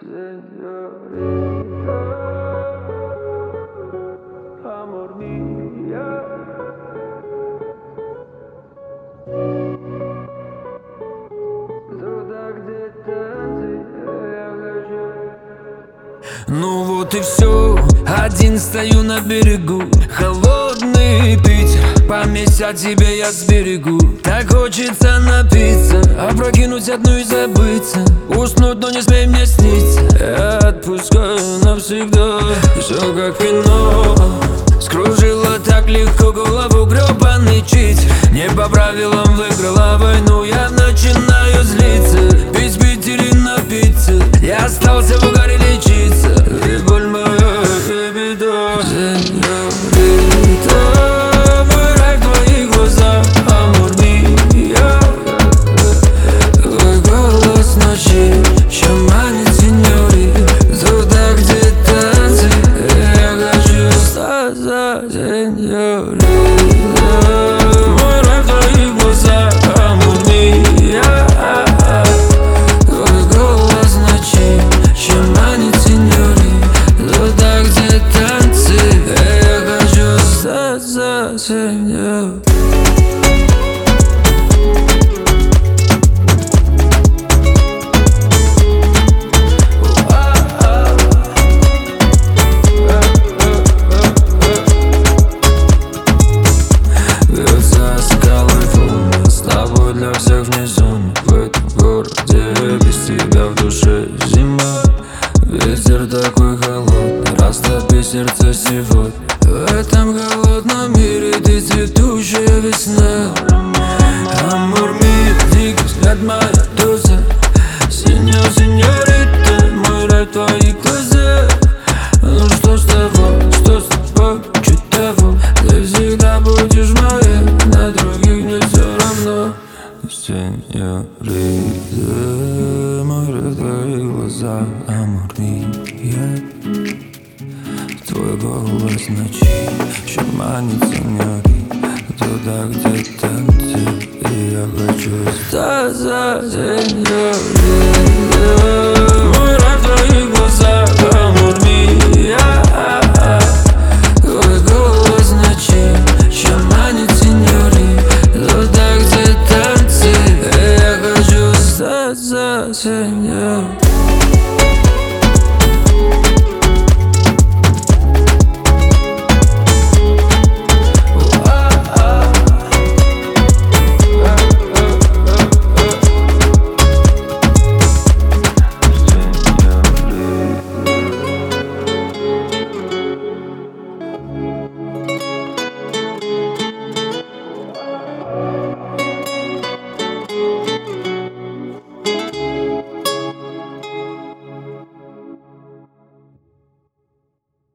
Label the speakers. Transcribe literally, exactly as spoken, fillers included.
Speaker 1: Amor mía. Туда, где танцы, я хочу.
Speaker 2: Ну вот и все, один стою на берегу. Холодный Питер, память о тебе я сберегу. Так хочется напиться, опрокинуть одну и забыться. Уснуть, но не смей мне сниться. Я отпускаю навсегда. Все как кино, скружило так легко голову гребаный чит. Не по правилам выиграла войну, я начинаю злиться. Пить в Питере напиться, я остался в угаре лечиться. И боль моя, и беда. Сеньорита, мой рай в твоих глазах. Амор мия, твой голос ночи еще манит, сеньорита. Туда, где танцы, я хочу остаться, сеньорита. Мой рай в твоих глазах. Амор мия, твой голос ночи еще манит, сеньорита. Туда, где танцы, я хочу остаться, сеньорита. Для всех внизу, в этом городе без тебя в душе зима. Ветер такой холодный, растопи сердце сегодня. В этом холодном мире ты цветущая весна. Амор мия, дикий взгляд моя доза. Синьор, синьорита, мой рай в твоих глазах. Ну что с тобой, что с тобой, чуть того. Ты всегда будешь моей, на других мне все равно. Сеньорита, мой рай в твоих глазах. Амор мия, твой голос ночи еще манит, сеньорита. Туда, где танцы, и я хочу остаться, сеньорита.